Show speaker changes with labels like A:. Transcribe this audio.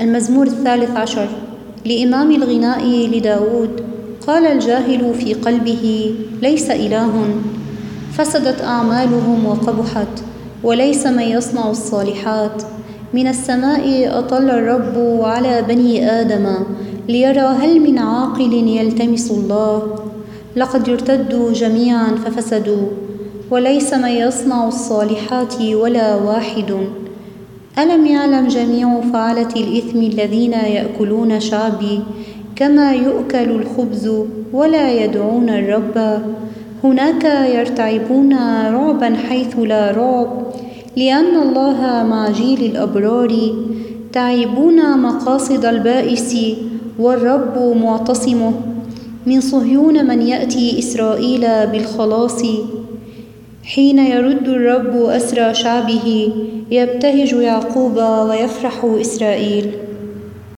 A: المزمور 13 لإمام الغناء لداود. قال الجاهل في قلبه: ليس إله. فسدت أعمالهم وقبحت، وليس من يصنع الصالحات. من السماء أطل الرب على بني آدم، ليرى هل من عاقل يلتمس الله. لقد ارتدوا جميعا ففسدوا، وليس من يصنع الصالحات ولا واحد. ألم يعلم جميع فعلة الإثم الذين يأكلون شعبي كما يؤكل الخبز ولا يدعون الرب؟ هناك يرتعبون رعبا حيث لا رعب، لأن الله مع جيل الأبرار. تعيبون مقاصد البائس، والرب معتصمه. من صهيون من يأتي إسرائيل بالخلاص. حين يرد الرب أسرى شعبه، يبتهج يعقوب ويفرح إسرائيل.